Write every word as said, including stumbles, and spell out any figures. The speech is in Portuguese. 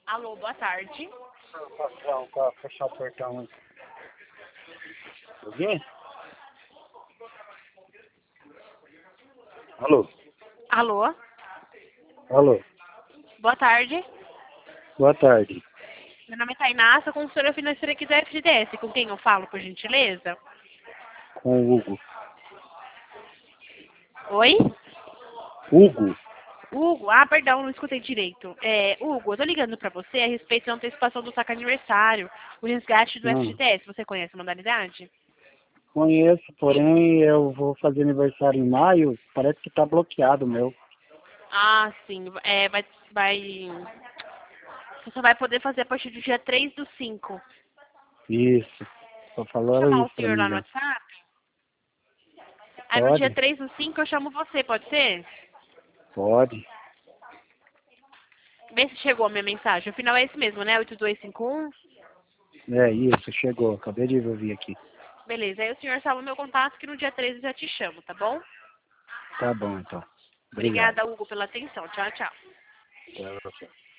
Alô, boa tarde. Patrão, para fechar o portão aí. Alguém? Alô? Alô, Alô? boa tarde. Boa tarde. Meu nome é Tainá, sou consultora financeira aqui da F G D S. Com quem eu falo, por gentileza? Com o Hugo. Oi? Hugo? Hugo? Ah, perdão, não escutei direito. É, Hugo, eu tô ligando pra você a respeito da antecipação do saque aniversário, o resgate do Hum. F G D S. Você conhece a modalidade? Conheço, porém eu vou fazer aniversário em maio. Parece que tá bloqueado o meu. Ah, sim. É, vai, vai... Você só vai poder fazer a partir do dia três do cinco. Isso. Só Vou falaram chamar o isso pra senhor mim lá no já. WhatsApp? Aí no dia Pode? três do cinco eu chamo você, pode ser? Pode. Vê se chegou a minha mensagem. O final é esse mesmo, né? oito dois cinco um. É isso, chegou. Acabei de ouvir aqui. Beleza, aí o senhor salva o meu contato que no dia treze eu já te chamo, tá bom? Tá bom, então. Obrigado. Obrigada, Hugo, pela atenção. Tchau, tchau. Tchau, tchau.